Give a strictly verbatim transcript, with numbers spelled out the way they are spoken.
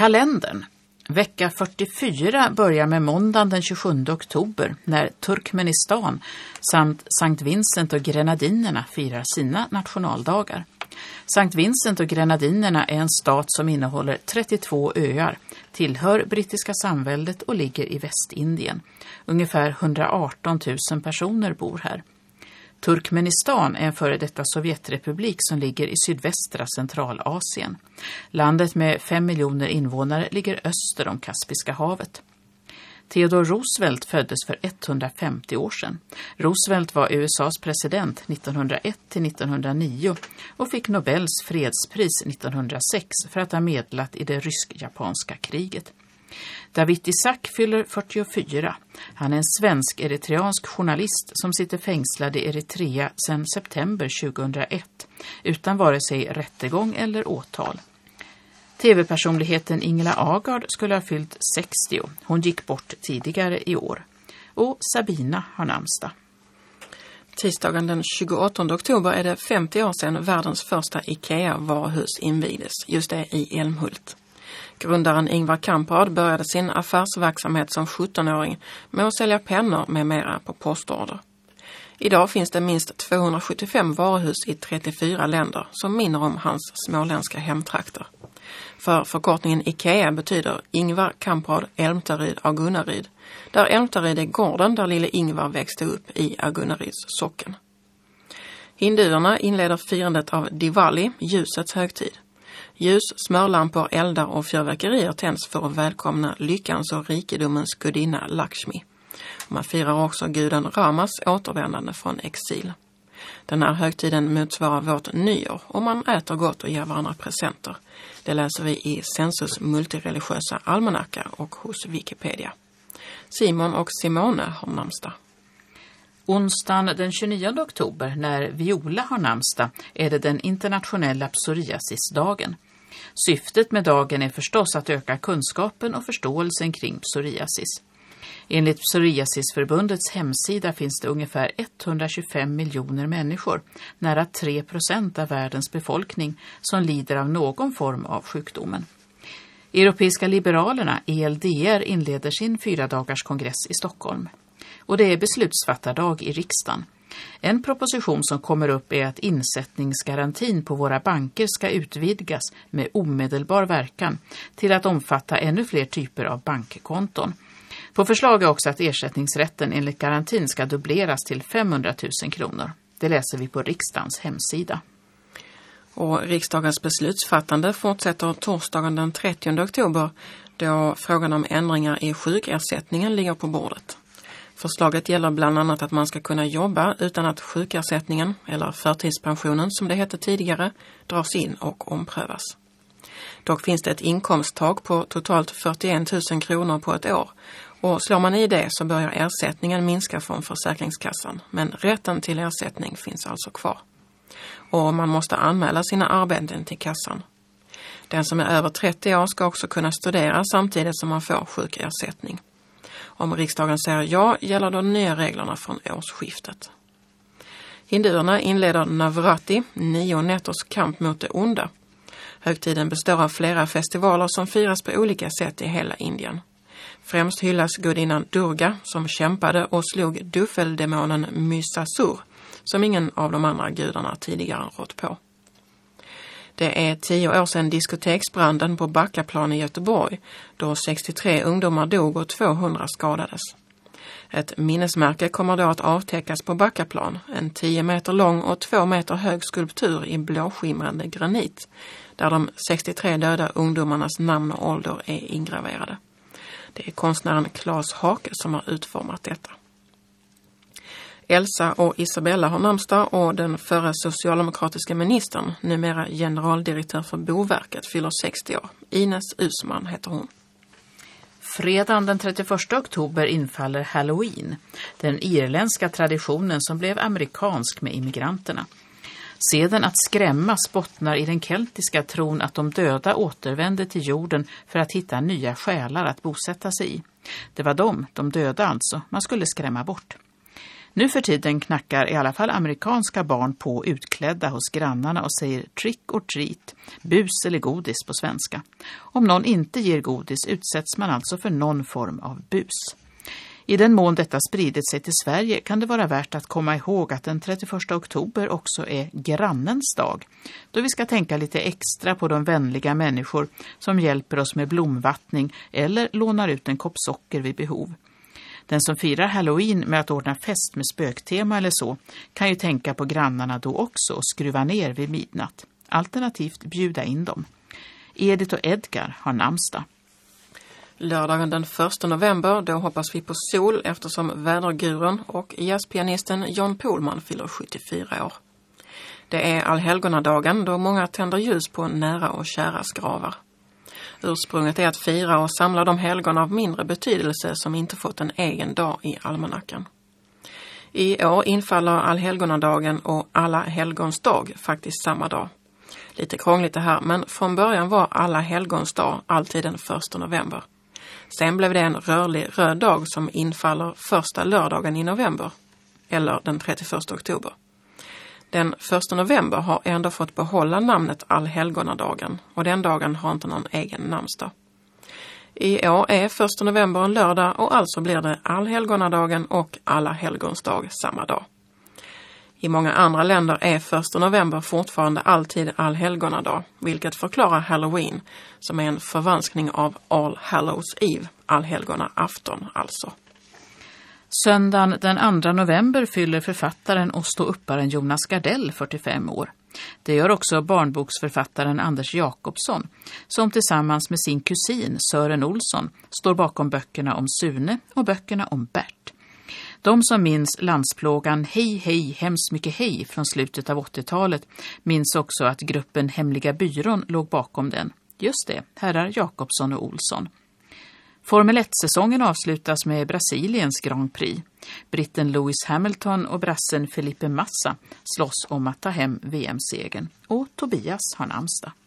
Kalendern. Vecka fyrtiofyra börjar med måndagen den tjugosjunde oktober när Turkmenistan samt Sankt Vincent och Grenadinerna firar sina nationaldagar. Sankt Vincent och Grenadinerna är en stat som innehåller trettiotvå öar, tillhör brittiska samväldet och ligger i Västindien. Ungefär hundraarton tusen personer bor här. Turkmenistan är en före detta Sovjetrepublik som ligger i sydvästra Centralasien. Landet med fem miljoner invånare ligger öster om Kaspiska havet. Theodore Roosevelt föddes för etthundrafemtio år sedan. Roosevelt var U S A:s president nittonhundraett till nittonhundranio och fick Nobels fredspris nittonhundrasex för att ha medlat i det rysk-japanska kriget. David Isaac fyller fyrtiofyra. Han är en svensk-eritreansk journalist som sitter fängslad i Eritrea sedan september tjugohundraett utan vare sig rättegång eller åtal. Tv-personligheten Ingela Agard skulle ha fyllt sextio. Hon gick bort tidigare i år. Och Sabina har namnsdag. Tisdagen den tjugoåttonde oktober är det femtio år sedan världens första IKEA-varuhus invigdes, just det i Älmhult. Grundaren Ingvar Kamprad började sin affärsverksamhet som sjuttonåring med att sälja pennor med mera på postorder. Idag finns det minst tvåhundrasjuttiofem varuhus i trettiofyra länder som minner om hans småländska hemtrakter. För förkortningen IKEA betyder Ingvar Kamprad Älmtaryd Agunnaryd, där Älmtaryd är gården där lille Ingvar växte upp i Agunnaryds socken. Hinduerna inleder firandet av Diwali, ljusets högtid. Ljus, smörlampor, eldar och fyrverkerier tänds för att välkomna lyckans och rikedomens gudinna Lakshmi. Man firar också guden Ramas återvändande från exil. Den här högtiden motsvarar vårt nyår och man äter gott och ger varandra presenter. Det läser vi i Census multireligiösa almanacka och hos Wikipedia. Simon och Simone har namnsdag. Onsdagen den tjugonionde oktober när Viola har namnsdag är det den internationella psoriasisdagen. Syftet med dagen är förstås att öka kunskapen och förståelsen kring psoriasis. Enligt Psoriasisförbundets hemsida finns det ungefär etthundratjugofem miljoner människor, nära tre procent av världens befolkning, som lider av någon form av sjukdomen. Europeiska liberalerna, E L D R, inleder sin fyra dagars kongress i Stockholm. Och det är beslutsfattardag i riksdagen. En proposition som kommer upp är att insättningsgarantin på våra banker ska utvidgas med omedelbar verkan till att omfatta ännu fler typer av bankkonton. På förslag är också att ersättningsrätten enligt garantin ska dubbleras till femhundratusen kronor. Det läser vi på riksdagens hemsida. Och riksdagens beslutsfattande fortsätter torsdagen den trettionde oktober då frågan om ändringar i sjukersättningen ligger på bordet. Förslaget gäller bland annat att man ska kunna jobba utan att sjukersättningen, eller förtidspensionen som det hette tidigare, dras in och omprövas. Dock finns det ett inkomsttak på totalt fyrtioen tusen kronor på ett år och slår man i det så börjar ersättningen minska från Försäkringskassan, men rätten till ersättning finns alltså kvar. Och man måste anmäla sina arbeten till kassan. Den som är över trettio år ska också kunna studera samtidigt som man får sjukersättning. Om riksdagen säger ja gäller de nya reglerna från årsskiftet. Hinduerna inleder Navratri, nio nätters kamp mot det onda. Högtiden består av flera festivaler som firas på olika sätt i hela Indien. Främst hyllas gudinnan Durga som kämpade och slog duffeldemonen Mysasur som ingen av de andra gudarna tidigare rått på. Det är tio år sedan diskoteksbranden på Backaplan i Göteborg då sextiotre ungdomar dog och tvåhundra skadades. Ett minnesmärke kommer då att avtäckas på Backaplan, en tio meter lång och två meter hög skulptur i blåskimrande granit där de sextiotre döda ungdomarnas namn och ålder är ingraverade. Det är konstnären Claes Hake som har utformat detta. Elsa och Isabella har namnsdag och den förre socialdemokratiska ministern, numera generaldirektör för Boverket, fyller sextio år. Ines Usman heter hon. Fredagen den trettioförsta oktober infaller Halloween, den irländska traditionen som blev amerikansk med immigranterna. Seden att skrämmas bottnar i den keltiska tron att de döda återvände till jorden för att hitta nya själar att bosätta sig i. Det var de, de döda alltså, man skulle skrämma bort. Nu för tiden knackar i alla fall amerikanska barn på utklädda hos grannarna och säger trick or treat, bus eller godis på svenska. Om någon inte ger godis utsätts man alltså för någon form av bus. I den mån detta spridit sig till Sverige kan det vara värt att komma ihåg att den trettioförsta oktober också är grannens dag, då vi ska tänka lite extra på de vänliga människor som hjälper oss med blomvattning eller lånar ut en kopp socker vid behov. Den som firar Halloween med att ordna fest med spöktema eller så kan ju tänka på grannarna då också och skruva ner vid midnatt. Alternativt bjuda in dem. Edith och Edgar har namnsdag. Lördagen den första november, då hoppas vi på sol eftersom väderguren och jazzpianisten John Pohlman fyller sjuttiofyra år. Det är allhelgonadagen då många tänder ljus på nära och käras gravar. Ursprunget är att fira och samla de helgon av mindre betydelse som inte fått en egen dag i almanackan. I år infaller allhelgonadagen och alla helgons dag faktiskt samma dag. Lite krångligt det här, men från början var alla helgons dag alltid den första november. Sen blev det en rörlig röd dag som infaller första lördagen i november, eller den trettioförsta oktober. Den första november har ändå fått behålla namnet allhelgonadagen och den dagen har inte någon egen namnsdag. I år är första november en lördag och alltså blir det allhelgonadagen och alla helgons dag samma dag. I många andra länder är första november fortfarande alltid allhelgonadag, vilket förklarar Halloween, som är en förvanskning av All Hallows Eve, allhelgona afton alltså. Söndagen den andra november fyller författaren och ståupparen Jonas Gardell fyrtiofem år. Det gör också barnboksförfattaren Anders Jakobsson, som tillsammans med sin kusin Sören Olsson står bakom böckerna om Sune och böckerna om Bert. De som minns landsplågan Hej hej hemskt mycket hej från slutet av åttiotalet minns också att gruppen Hemliga byrån låg bakom den. Just det, herrar Jakobsson och Olsson. Formel ett-säsongen avslutas med Brasiliens Grand Prix. Britten Lewis Hamilton och brassen Felipe Massa slåss om att ta hem V M-segern. Och Tobias har namnsdag.